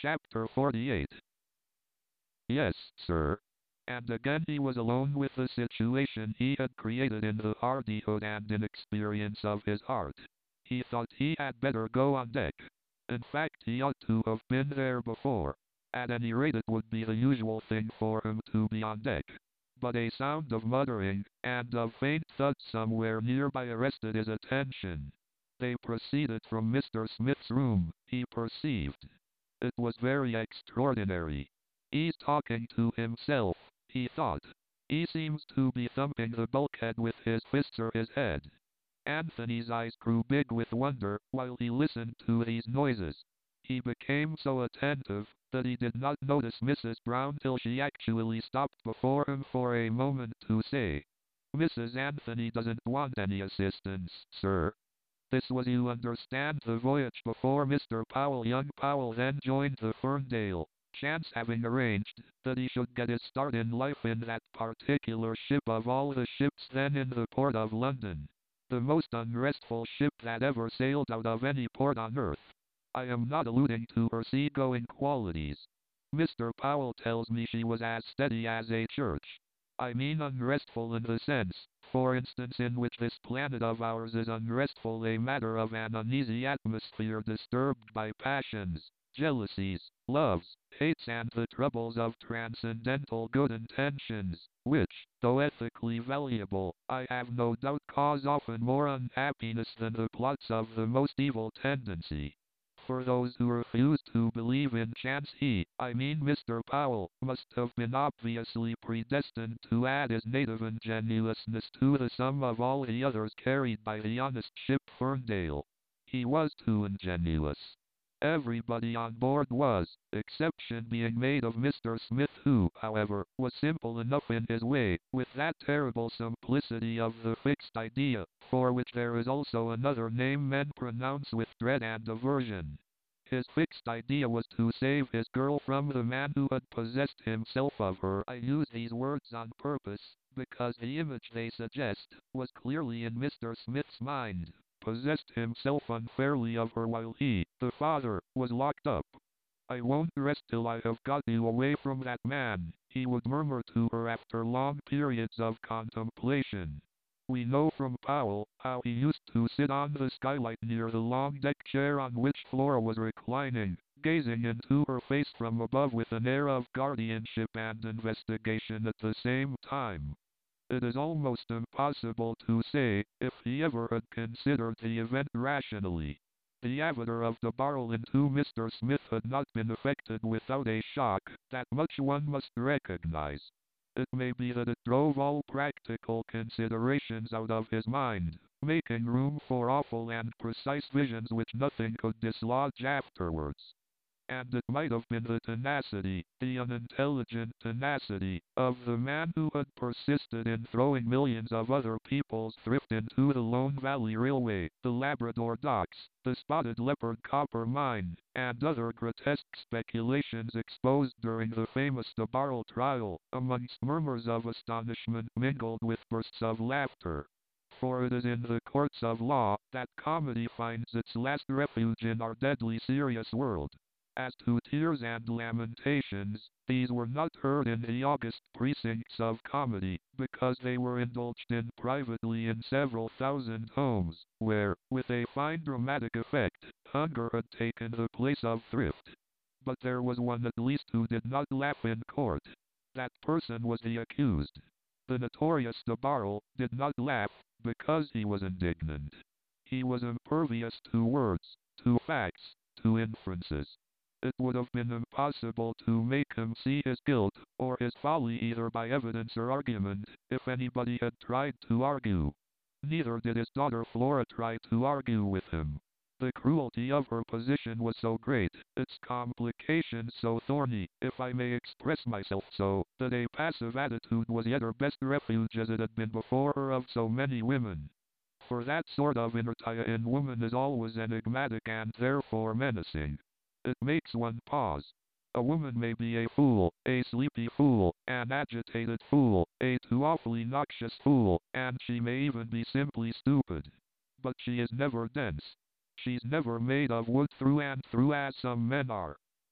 Chapter 48. Yes, sir. And again he was alone with the situation he had created in the hardihood and inexperience of his art. He thought he had better go on deck. In fact, he ought to have been there before. At any rate, it would be the usual thing for him to be on deck. But a sound of muttering, and of faint thuds somewhere nearby arrested his attention. They proceeded from Mr. Smith's room, he perceived. It was very extraordinary. He's talking to himself, he thought. He seems to be thumping the bulkhead with his fists or his head. Anthony's eyes grew big with wonder while he listened to these noises. He became so attentive that he did not notice Mrs. Brown till she actually stopped before him for a moment to say, "Mrs. Anthony doesn't want any assistance, sir." This was, you understand, the voyage before Mr. Powell. Young Powell then joined the Ferndale, chance having arranged that he should get his start in life in that particular ship of all the ships then in the port of London. The most unrestful ship that ever sailed out of any port on earth. I am not alluding to her sea-going qualities. Mr. Powell tells me she was as steady as a church. I mean unrestful in the sense, for instance, in which this planet of ours is unrestful, a matter of an uneasy atmosphere disturbed by passions, jealousies, loves, hates, and the troubles of transcendental good intentions, which, though ethically valuable, I have no doubt cause often more unhappiness than the plots of the most evil tendency. For those who refuse to believe in chance, he, I mean Mr. Powell, must have been obviously predestined to add his native ingenuousness to the sum of all the others carried by the honest ship Ferndale. He was too ingenious. Everybody on board was, exception being made of Mr. Smith, who, however, was simple enough in his way, with that terrible simplicity of the fixed idea, for which there is also another name men pronounce with dread and aversion. His fixed idea was to save his girl from the man who had possessed himself of her. I use these words on purpose, because the image they suggest was clearly in Mr. Smith's mind. Possessed himself unfairly of her while he, the father, was locked up. "I won't rest till I have got you away from that man," he would murmur to her after long periods of contemplation. We know from Powell how he used to sit on the skylight near the long deck chair on which Flora was reclining, gazing into her face from above with an air of guardianship and investigation at the same time. It is almost impossible to say if he ever had considered the event rationally. The avitor of the barrel into Mr. Smith had not been affected without a shock, that much one must recognize. It may be that it drove all practical considerations out of his mind, making room for awful and precise visions which nothing could dislodge afterwards. And it might have been the tenacity, the unintelligent tenacity, of the man who had persisted in throwing millions of other people's thrift into the Lone Valley Railway, the Labrador Docks, the Spotted Leopard Copper Mine, and other grotesque speculations exposed during the famous DeBarrel trial, amongst murmurs of astonishment mingled with bursts of laughter. For it is in the courts of law that comedy finds its last refuge in our deadly serious world. As to tears and lamentations, these were not heard in the august precincts of comedy, because they were indulged in privately in several thousand homes, where, with a fine dramatic effect, hunger had taken the place of thrift. But there was one at least who did not laugh in court. That person was the accused. The notorious DeBarrel did not laugh, because he was indignant. He was impervious to words, to facts, to inferences. It would have been impossible to make him see his guilt, or his folly either by evidence or argument, if anybody had tried to argue. Neither did his daughter Flora try to argue with him. The cruelty of her position was so great, its complications so thorny, if I may express myself so, that a passive attitude was yet her best refuge, as it had been before her of so many women. For that sort of inertia in woman is always enigmatic and therefore menacing. It makes one pause. A woman may be a fool, a sleepy fool, an agitated fool, a too awfully noxious fool, and she may even be simply stupid. But she is never dense. She's never made of wood through and through, as some men are.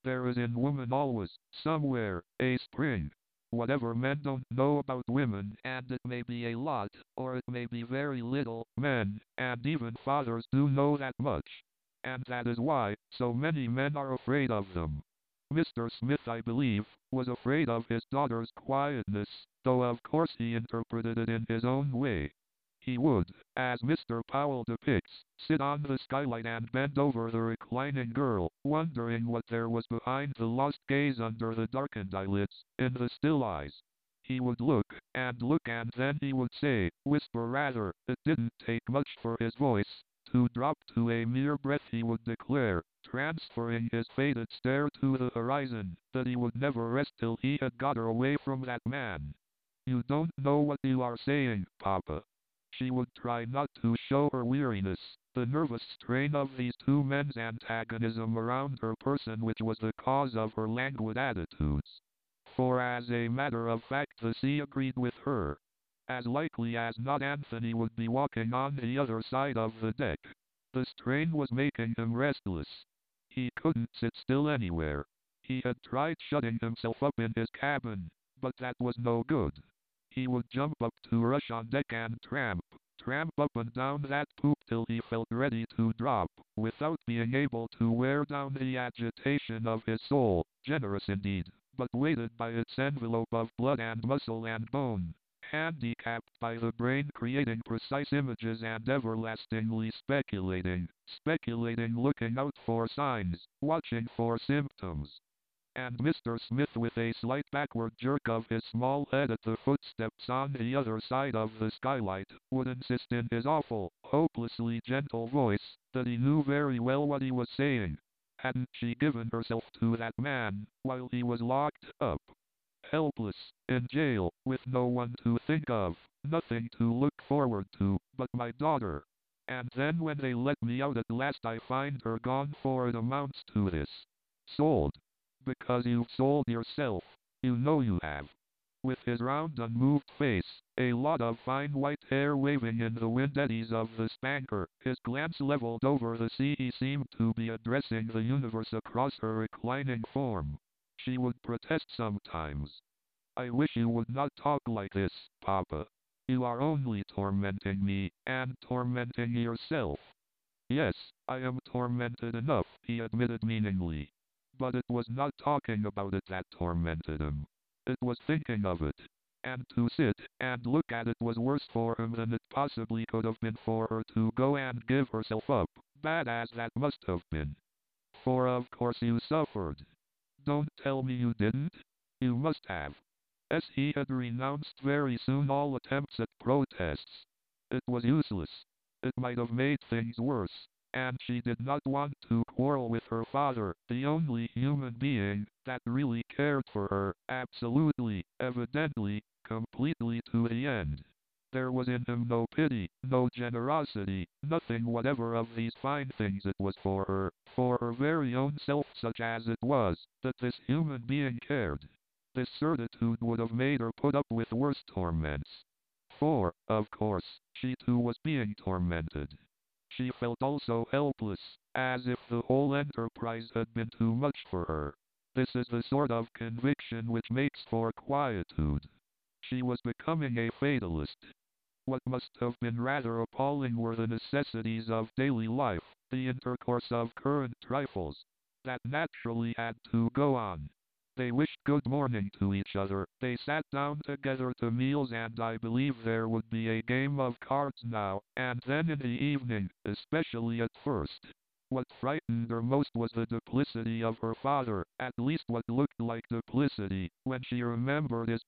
There is in woman always, somewhere, a spring. Whatever men don't know about women, and it may be a lot, or it may be very little, men, and even fathers do know that much. And that is why, so many men are afraid of them. Mr. Smith, I believe, was afraid of his daughter's quietness, though of course he interpreted it in his own way. He would, as Mr. Powell depicts, sit on the skylight and bend over the reclining girl, wondering what there was behind the lost gaze under the darkened eyelids, in the still eyes. He would look, and then he would say, whisper rather, it didn't take much for his voice to drop to a mere breath. He would declare, transferring his faded stare to the horizon, that he would never rest till he had got her away from that man. You don't know what you are saying, Papa. She would try not to show her weariness, the nervous strain of these two men's antagonism around her person, which was the cause of her languid attitudes. For as a matter of fact the sea agreed with her. As likely as not Anthony would be walking on the other side of the deck. The strain was making him restless. He couldn't sit still anywhere. He had tried shutting himself up in his cabin, but that was no good. He would jump up to rush on deck and tramp up and down that poop till he felt ready to drop, without being able to wear down the agitation of his soul, generous indeed, but weighted by its envelope of blood and muscle and bone, handicapped by the brain creating precise images and everlastingly speculating, looking out for signs, watching for symptoms. And Mr. Smith, with a slight backward jerk of his small head at the footsteps on the other side of the skylight, would insist in his awful, hopelessly gentle voice, that he knew very well what he was saying. Hadn't she given herself to that man, while he was locked up? Helpless, in jail, with no one to think of, nothing to look forward to, but my daughter. And then when they let me out at last I find her gone, for it amounts to this. Sold. Because you've sold yourself. You know you have. With his round unmoved face, a lot of fine white hair waving in the wind eddies of the spanker, his glance leveled over the sea, he seemed to be addressing the universe across her reclining form. She would protest sometimes. I wish you would not talk like this, Papa. You are only tormenting me, and tormenting yourself. Yes, I am tormented enough, he admitted meaningly. But it was not talking about it that tormented him. It was thinking of it. And to sit and look at it was worse for him than it possibly could have been for her to go and give herself up, bad as that must have been. For of course you suffered. Don't tell me you didn't. You must have. As he had renounced very soon all attempts at protests. It was useless. It might have made things worse. And she did not want to quarrel with her father, the only human being that really cared for her, absolutely, evidently, completely to the end. There was in him no pity, no generosity, nothing whatever of these fine things. It was for her very own self, such as it was, that this human being cared. This certitude would have made her put up with worse torments. For, of course, she too was being tormented. She felt also helpless, as if the whole enterprise had been too much for her. This is the sort of conviction which makes for quietude. She was becoming a fatalist. What must have been rather appalling were the necessities of daily life, the intercourse of current trifles, that naturally had to go on. They wished good morning to each other, they sat down together to meals, and I believe there would be a game of cards now, and then in the evening, especially at first. What frightened her most was the duplicity of her father, at least what looked like duplicity, when she remembered his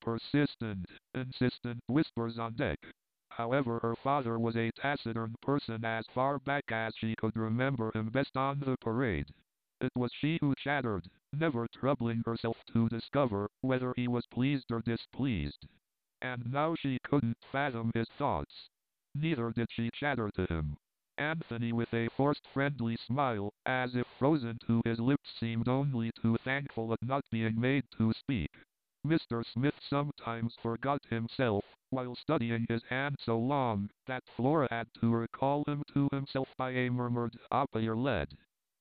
insistent whispers on deck. However, her father was a taciturn person as far back as she could remember him best on the parade. It was she who chattered, never troubling herself to discover whether he was pleased or displeased. And now she couldn't fathom his thoughts. Neither did she chatter to him. Anthony, with a forced friendly smile, as if frozen to his lips, seemed only too thankful at not being made to speak. Mr. Smith sometimes forgot himself, while studying his hand so long, that Flora had to recall him to himself by a murmured, "Up your lead."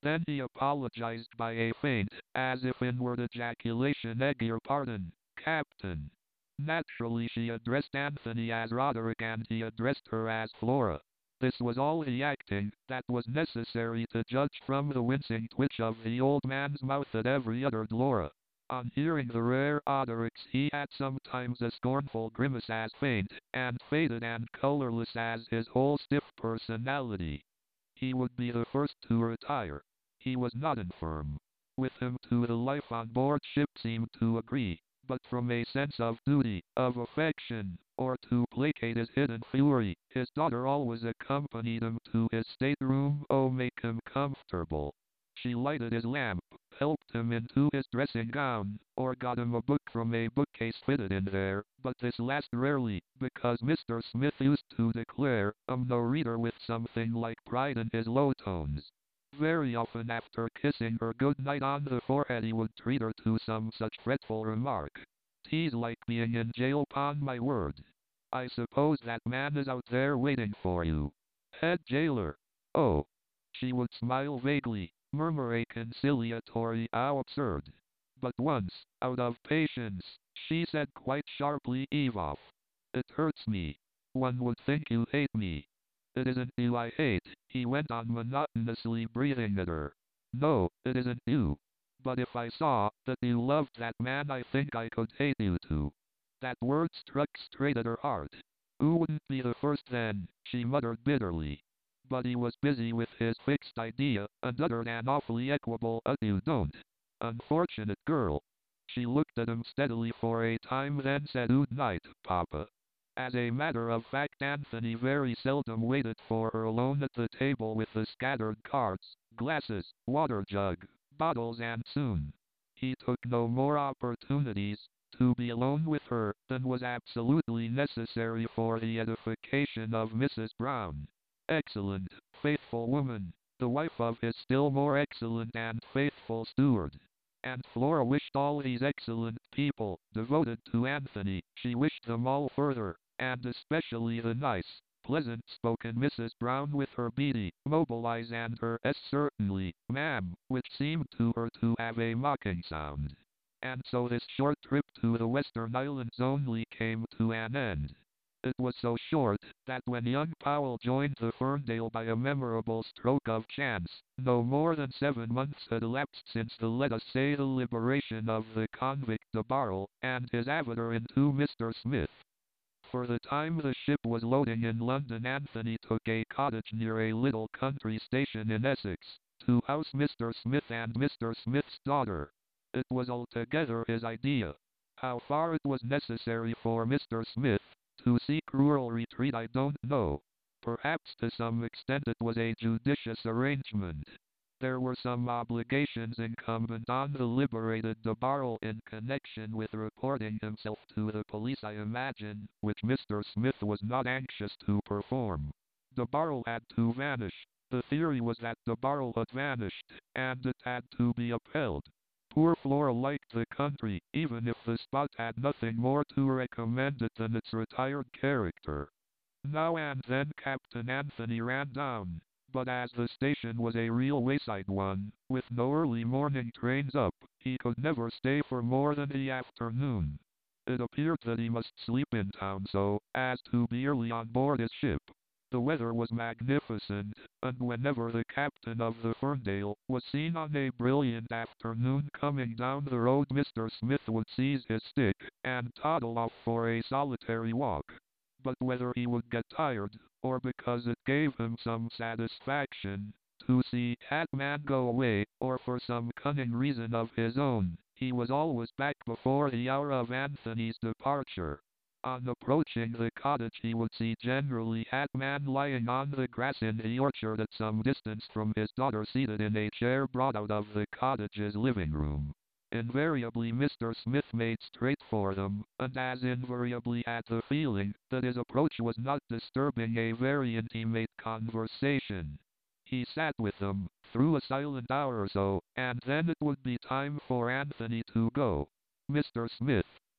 Then he apologized by a faint, as if inward ejaculation, "Beg your pardon, Captain." Naturally she addressed Anthony as Roderick and he addressed her as Flora. This was all the acting that was necessary to judge from the wincing twitch of the old man's mouth at every uttered Laura. On hearing the rare Odericks he had sometimes a scornful grimace as faint and faded and colorless as his whole stiff personality. He would be the first to retire. He was not infirm. With him too the life on board ship seemed to agree, but from a sense of duty, of affection, or to placate his hidden fury, his daughter always accompanied him to his stateroom. "Oh, make him comfortable." She lighted his lamp, helped him into his dressing gown, or got him a book from a bookcase fitted in there, but this last rarely, because Mr. Smith used to declare, no reader with something like pride in his low tones. Very often after kissing her good night on the forehead he would treat her to some such fretful remark. "'Tis like being in jail, 'pon my word. I suppose that man is out there waiting for you. Head jailer. Oh." She would smile vaguely, murmur a conciliatory "How absurd." But once, out of patience, she said quite sharply, "Eve off. It hurts me. One would think you hate me." "It isn't you I hate," he went on monotonously, breathing at her. "No, it isn't you. But if I saw that you loved that man I think I could hate you too." That word struck straight at her heart. "Who wouldn't be the first then?" she muttered bitterly. But he was busy with his fixed idea, and uttered an awfully equable "You don't." "Unfortunate girl." She looked at him steadily for a time, then said, "Good night, Papa." As a matter of fact Anthony very seldom waited for her alone at the table with the scattered cards, glasses, water jug, bottles, and soon he took no more opportunities to be alone with her than was absolutely necessary for the edification of Mrs. Brown. Excellent, faithful woman, the wife of his still more excellent and faithful steward. And Flora wished all these excellent people, devoted to Anthony, she wished them all further, and especially the nice, pleasant-spoken Mrs. Brown with her beady, mobile eyes and her "certainly, ma'am," which seemed to her to have a mocking sound. And so this short trip to the Western Islands only came to an end. It was so short, that when young Powell joined the Ferndale by a memorable stroke of chance, no more than 7 months had elapsed since let us say the liberation of the convict DeBarrel, and his avatar into Mr. Smith. For the time the ship was loading in London Anthony took a cottage near a little country station in Essex, to house Mr. Smith and Mr. Smith's daughter. It was altogether his idea. How far it was necessary for Mr. Smith to seek rural retreat I don't know. Perhaps to some extent it was a judicious arrangement. There were some obligations incumbent on the liberated DeBarrel in connection with reporting himself to the police I imagine, which Mr. Smith was not anxious to perform. DeBarrel had to vanish. The theory was that DeBarrel had vanished, and it had to be upheld. Poor Flora liked the country, even if the spot had nothing more to recommend it than its retired character. Now and then Captain Anthony ran down, but as the station was a real wayside one, with no early morning trains up, he could never stay for more than the afternoon. It appeared that he must sleep in town so as to be early on board his ship. The weather was magnificent, and whenever the captain of the Ferndale was seen on a brilliant afternoon coming down the road Mr. Smith would seize his stick and toddle off for a solitary walk. But whether he would get tired, or because it gave him some satisfaction to see that man go away, or for some cunning reason of his own, he was always back before the hour of Anthony's departure. On approaching the cottage he would see generally that man lying on the grass in the orchard at some distance from his daughter seated in a chair brought out of the cottage's living room. Invariably Mr. Smith made straight for them, and as invariably had the feeling that his approach was not disturbing a very intimate conversation. He sat with them, through a silent hour or so, and then it would be time for Anthony to go. "Mr. Smith,"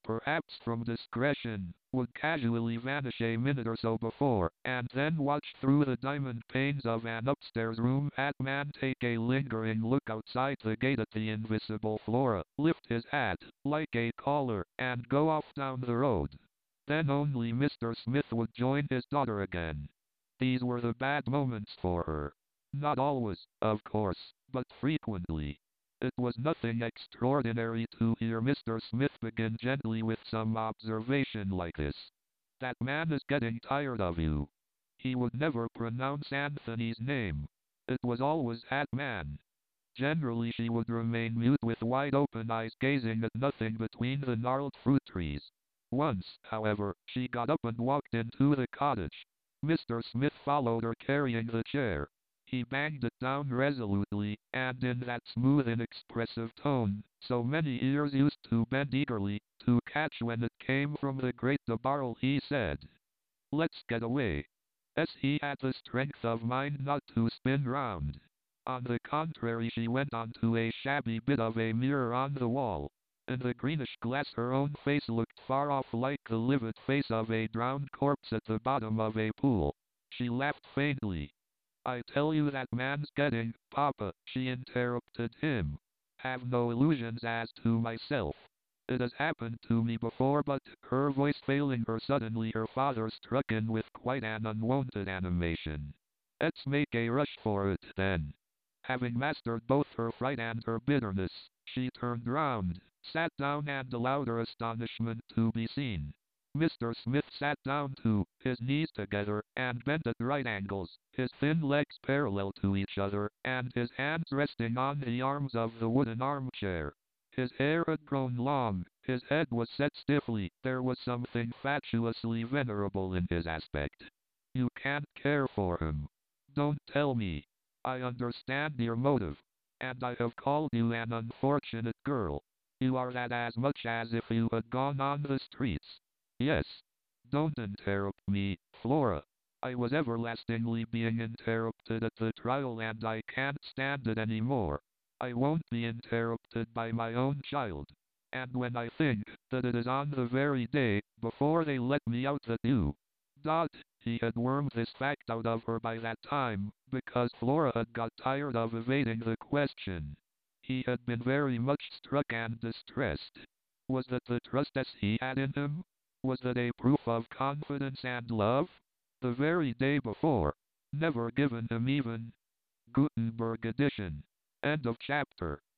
perhaps from discretion, would casually vanish a minute or so before, and then watch through the diamond panes of an upstairs room at man take a lingering look outside the gate at the invisible Flora, lift his hat, like a caller, and go off down the road. Then only Mr. Smith would join his daughter again. These were the bad moments for her. Not always, of course, but frequently. It was nothing extraordinary to hear Mr. Smith begin gently with some observation like this. That man is getting tired of you. He would never pronounce Anthony's name. It was always that man. Generally she would remain mute with wide open eyes gazing at nothing between the gnarled fruit trees. Once, however, she got up and walked into the cottage. Mr. Smith followed her carrying the chair. He banged it down resolutely, and in that smooth inexpressive tone, so many ears used to bend eagerly, to catch when it came from the great DeBarrel, he said, "Let's get away." He had the strength of mind not to spin round. On the contrary, she went on to a shabby bit of a mirror on the wall. In the greenish glass her own face looked far off like the livid face of a drowned corpse at the bottom of a pool. She laughed faintly. "I tell you that man's getting, Papa," she interrupted him. "Have no illusions as to myself. It has happened to me before," but, her voice failing her suddenly, her father struck in with quite an unwonted animation. "Let's make a rush for it, then." Having mastered both her fright and her bitterness, she turned round, sat down and allowed her astonishment to be seen. Mr. Smith sat down too, his knees together, and bent at right angles, his thin legs parallel to each other, and his hands resting on the arms of the wooden armchair. His hair had grown long, his head was set stiffly, there was something fatuously venerable in his aspect. "You can't care for him. Don't tell me. I understand your motive. And I have called you an unfortunate girl. You are that as much as if you had gone on the streets." "Yes." "Don't interrupt me, Flora. I was everlastingly being interrupted at the trial and I can't stand it any more. I won't be interrupted by my own child. And when I think that it is on the very day before they let me out that you... Dot, he had wormed this fact out of her by that time, because Flora had got tired of evading the question. He had been very much struck and distressed. Was that the trust as he had in him? Was that a proof of confidence and love? The very day before. Never given him even. Gutenberg edition. End of chapter.